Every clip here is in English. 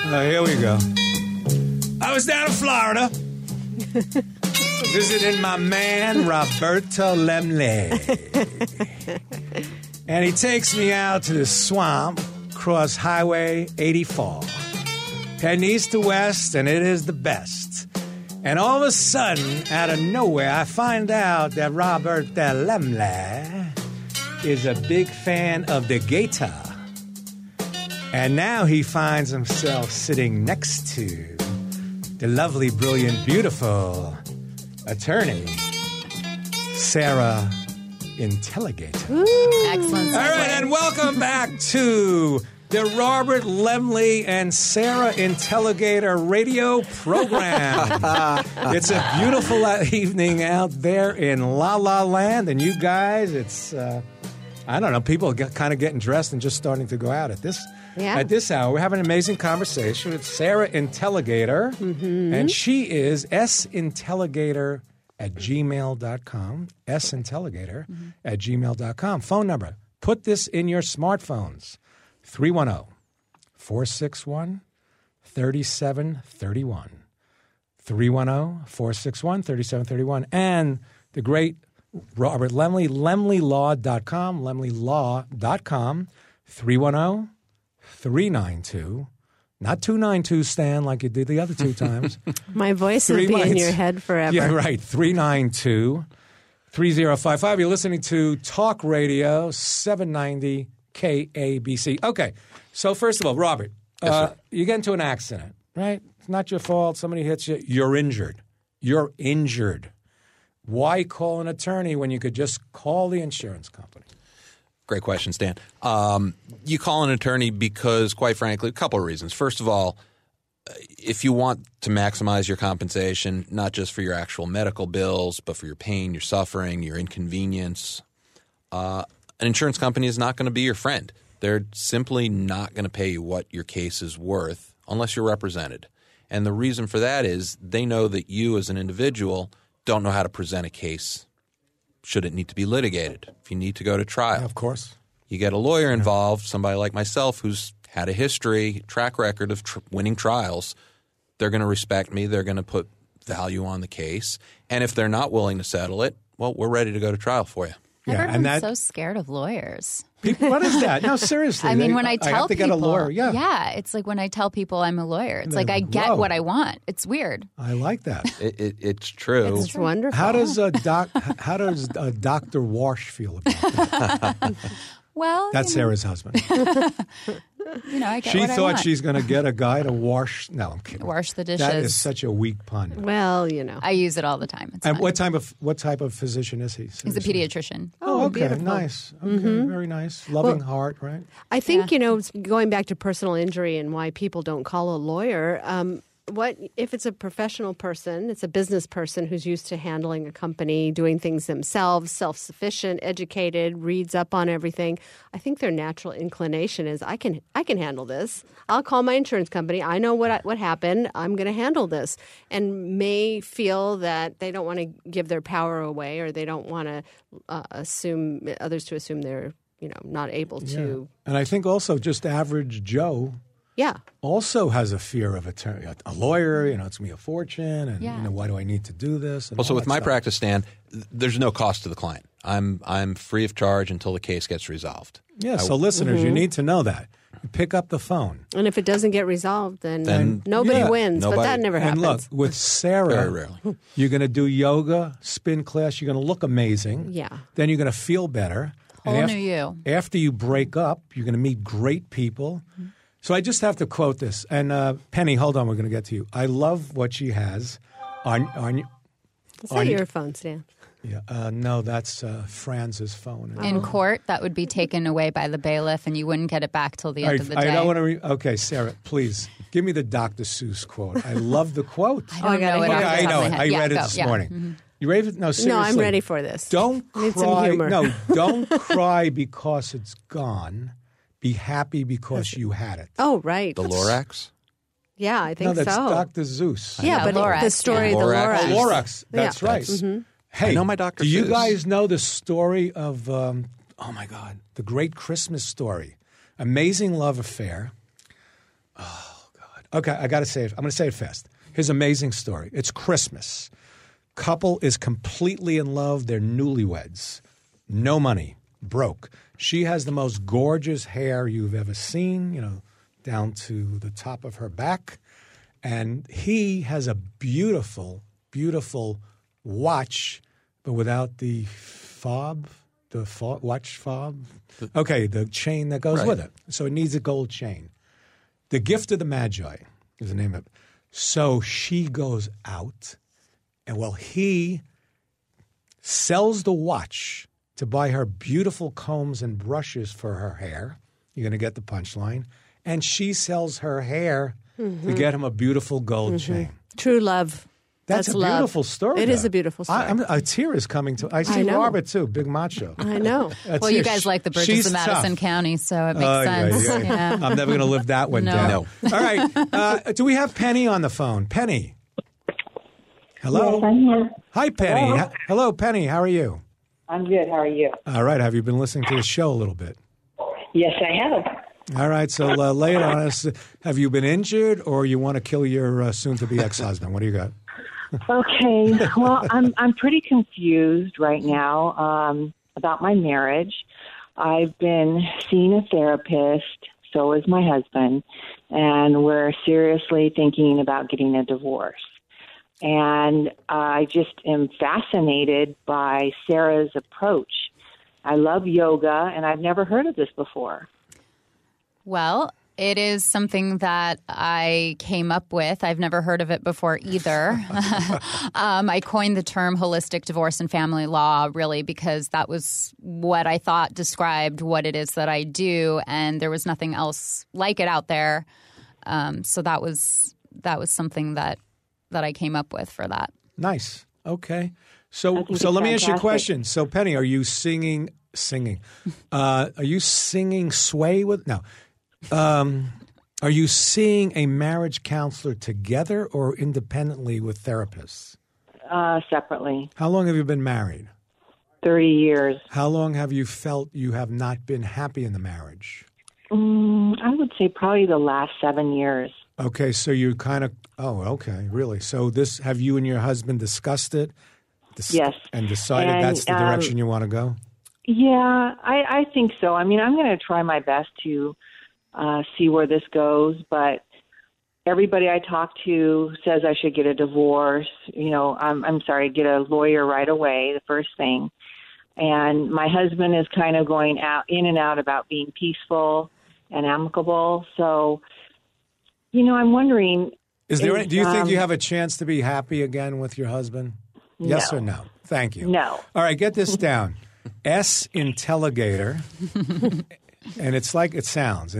Here we go. I was down in Florida visiting my man, Roberto Lemley. And he takes me out to the swamp, across Highway 84. Heading east to west, and it is the best. And all of a sudden, out of nowhere, I find out that Roberto Lemley is a big fan of the gator. And now he finds himself sitting next to the lovely, brilliant, beautiful attorney, Sarah Intelligator. Excellent. All right, and welcome back to the Robert Lemley and Sarah Intelligator radio program. It's a beautiful evening out there in La La Land, and you guys, it's, I don't know, people are kind of getting dressed and just starting to go out at this hour. We're having an amazing conversation with Sarah Intelligator, and she is sintelligator@gmail.com, sintelligator@gmail.com. Phone number, put this in your smartphones, 310-461-3731. 310-461-3731. And the great Robert Lemley, lemleylaw.com, lemleylaw.com, 310-392, not 292, Stan, like you did the other two times. My voice will be in your head forever. Yeah, right, 392-3055. You're listening to Talk Radio 790 KABC. Okay, so first of all, Robert, you get into an accident, right? It's not your fault. Somebody hits you. You're injured. You're injured. Why call an attorney when you could just call the insurance company? Great question, Stan. You call an attorney because, quite frankly, a couple of reasons. First of all, if you want to maximize your compensation, not just for your actual medical bills, but for your pain, your suffering, your inconvenience, an insurance company is not going to be your friend. They're simply not going to pay you what your case is worth unless you're represented. And the reason for that is they know that you as an individual don't know how to present a case should it need to be litigated, if you need to go to trial. Yeah, of course. You get a lawyer involved, somebody like myself who's had a history, track record of winning trials. They're going to respect me. They're going to put value on the case. And if they're not willing to settle it, well, we're ready to go to trial for you. Everyone's so scared of lawyers. People, what is that? No, seriously. I mean, when I tell have to people, get a lawyer. Yeah, it's like when I tell people I'm a lawyer. It's like I get what I want. It's weird. I like that. It's true. It's wonderful. How does Dr. Wash feel about that? Well, that's Sarah's husband. I get she what I thought want. she's going to get a guy to wash. No, I'm kidding. Wash the dishes. That is such a weak pun. Well, I use it all the time. It's and fine. what type of physician is he? He's a pediatrician. Oh, okay, beautiful. Nice. Okay, very nice. Loving heart, right? I think, going back to personal injury and why people don't call a lawyer, what if it's a professional person, it's a business person who's used to handling a company, doing things themselves, self-sufficient, educated, reads up on everything. I think their natural inclination is I can handle this. I'll call my insurance company. I know what happened. I'm going to handle this, and may feel that they don't want to give their power away, or they don't want to assume others to assume they're not able to. And I think also just average Joe. Yeah. Also has a fear of a lawyer, it's going to be a fortune, and why do I need to do this? Well, so with my practice, Stan, there's no cost to the client. I'm free of charge until the case gets resolved. Yeah, so listeners, you need to know that. You pick up the phone. And if it doesn't get resolved, then nobody wins. But that never happens. And look, with Sarah, very rarely. You're going to do yoga, spin class. You're going to look amazing. Yeah. Then you're going to feel better. Whole new you. After you break up, you're going to meet great people. So I just have to quote this. And Penny, hold on, we're going to get to you. I love what she has on Is that your phone, Stan? Yeah, no, that's Franz's phone. In court, that would be taken away by the bailiff, and you wouldn't get it back till the end of the day. I don't want to. Okay, Sarah, please give me the Dr. Seuss quote. I love the quote. I don't know it. I know it. I read it this morning. Mm-hmm. You ready? No, seriously. No, I'm ready for this. Don't Need some cry. humor. No, don't cry because it's gone. Be happy because you had it. Oh, right. The Lorax? Yeah, I think so. No, that's Dr. Zeus. Yeah, but Lorax. the story, Yeah. the Lorax. Lorax. Lorax. That's right. Hey, I know my Dr. Do you Seuss. guys know the story of, oh my God, the Great Christmas Story? Amazing Love Affair. Oh, God. Okay, I got to say it. I'm going to say it fast. His amazing story. It's Christmas. Couple is completely in love. They're newlyweds. No money. Broke. She has the most gorgeous hair you've ever seen, down to the top of her back. And he has a beautiful, beautiful watch, but without the fob, watch fob. Okay, the chain that goes with it. So it needs a gold chain. The Gift of the Magi is the name of it. So she goes out, and he sells the watch to buy her beautiful combs and brushes for her hair. You're going to get the punchline. And she sells her hair to get him a beautiful gold chain. True love. That's a love. beautiful story. It is a beautiful story. A tear is coming to. I see Robert too, big macho. I know. Well, you guys like the Bridges of Madison County, so it makes sense. Yeah. I'm never going to live that one down. No. All right. Do we have Penny on the phone? Penny. Hello. Yes, I'm here. Hi, Penny. Hello, Penny. How are you? I'm good. How are you? All right. Have you been listening to the show a little bit? Yes, I have. All right. So lay it on us. Have you been injured, or you want to kill your soon-to-be ex-husband? What do you got? Okay. Well, I'm pretty confused right now about my marriage. I've been seeing a therapist. So is my husband, and we're seriously thinking about getting a divorce. And I just am fascinated by Sarah's approach. I love yoga, and I've never heard of this before. Well, it is something that I came up with. I've never heard of it before either. I coined the term holistic divorce and family law really because that was what I thought described what it is that I do, and there was nothing else like it out there. So that was something that I came up with for that. Nice. Okay. So let me ask you a question. So Penny, are you singing? Are you singing Sway with? No. Are you seeing a marriage counselor together or independently with therapists? Separately. How long have you been married? 30 years. How long have you felt you have not been happy in the marriage? I would say probably the last 7 years. Okay, so you kind of okay, really. So have you and your husband discussed it? Yes. And decided that's the direction you want to go? Yeah, I think so. I mean, I'm going to try my best to see where this goes, but everybody I talk to says I should get a divorce. I'm sorry, get a lawyer right away, the first thing. And my husband is kind of going in and out about being peaceful and amicable. So, I'm wondering. Do you think you have a chance to be happy again with your husband? Yes or no? Thank you. No. All right, get this down. S-Intelligator. And it's like it sounds,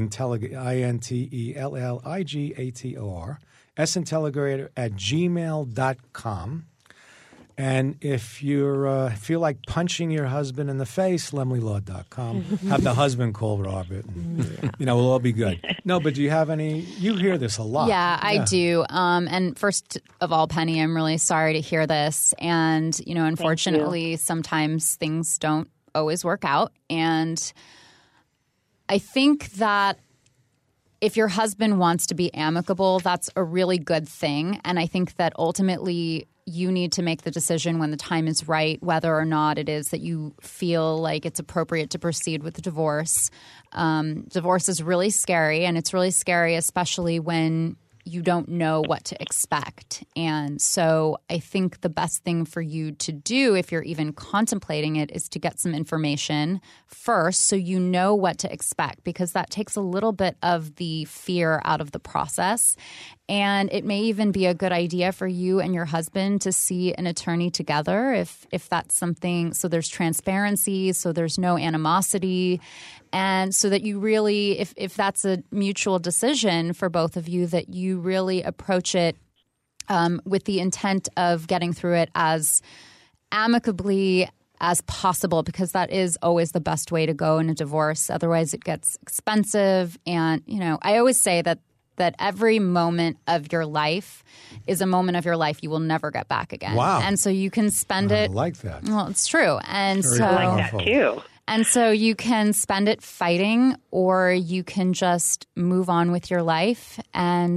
Intelligator, S-Intelligator at gmail.com. And if you feel like punching your husband in the face, lemleylaw.com. Have the husband call Robert. And, we'll all be good. No, but do you have any? You hear this a lot. Yeah, I do. And first of all, Penny, I'm really sorry to hear this. And, unfortunately, sometimes things don't always work out. And I think that if your husband wants to be amicable, that's a really good thing. And I think that ultimately you need to make the decision when the time is right, whether or not it is that you feel like it's appropriate to proceed with the divorce. Divorce is really scary, and it's really scary especially when you don't know what to expect. And so I think the best thing for you to do, if you're even contemplating it, is to get some information first so you know what to expect, because that takes a little bit of the fear out of the process. And it may even be a good idea for you and your husband to see an attorney together if that's something, so there's transparency, so there's no animosity, and so that you really, if that's a mutual decision for both of you, that you really approach it with the intent of getting through it as amicably as possible, because that is always the best way to go in a divorce. Otherwise, it gets expensive. And, I always say that every moment of your life is a moment of your life you will never get back again. Wow. And so you can spend it. I like that. Well, it's true. And Very so I like that too. And so you can spend it fighting, or you can just move on with your life and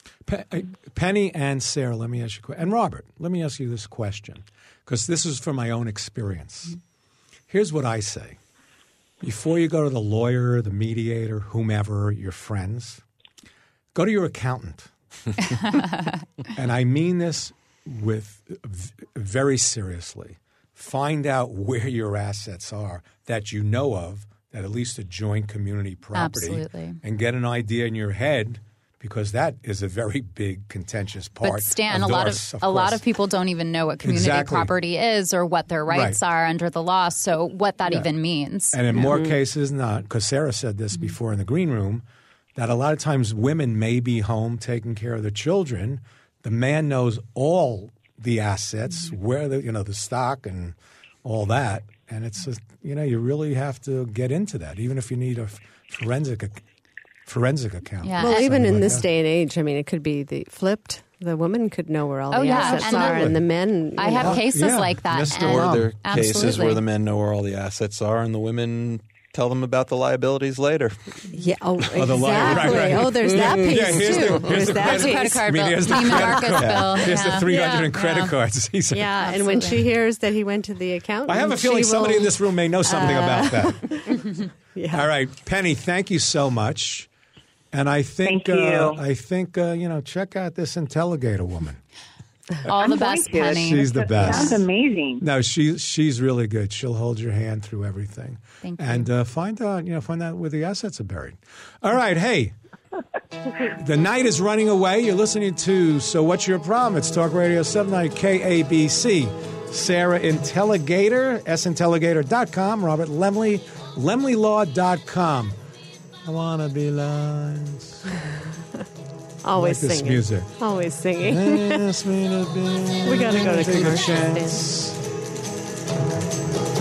Penny and Sarah, let me ask you, and Robert, let me ask you this question, because this is from my own experience. Here's what I say. Before you go to the lawyer, the mediator, whomever, your friends, go to your accountant. And I mean this very seriously. Find out where your assets are that you know of, that at least a joint community property. Absolutely. And get an idea in your head, because that is a very big contentious part. But Stan, of a divorce, lot of people don't even know what community property is or what their rights are under the law. So what that even means. And in more cases, not, because Sarah said this before in the green room, that a lot of times women may be home taking care of the children. The man knows all the assets, where the stock and all that, and it's you really have to get into that, even if you need a forensic account. Yeah. Well, even in this day and age, I mean, it could be flipped. The woman could know where all the assets are, and the men. I have cases like that. Or there are cases where the men know where all the assets are, and the women tell them about the liabilities later. Yeah. Oh, exactly. Right. Oh, there's that piece too. Here's the credit card bill. Here's the Here's the 300 in credit cards. Yeah, and when she hears that he went to the accountant, I have a feeling somebody in this room may know something about that. All right, Penny, thank you so much. And I think, check out this Intelligator woman. All the best, Penny. She's the best. Sounds amazing. No, she's really good. She'll hold your hand through everything. Thank you. And find out where the assets are buried. All right, hey. The night is running away. You're listening to So What's Your Problem? It's Talk Radio 790 KABC. Sarah Intelligator, sintelligator.com. Robert Lemley, lemleylaw.com. I want to be lines. Always like this singing. Music. Always singing. Ask me to be. We got to go to take a commercial. chance.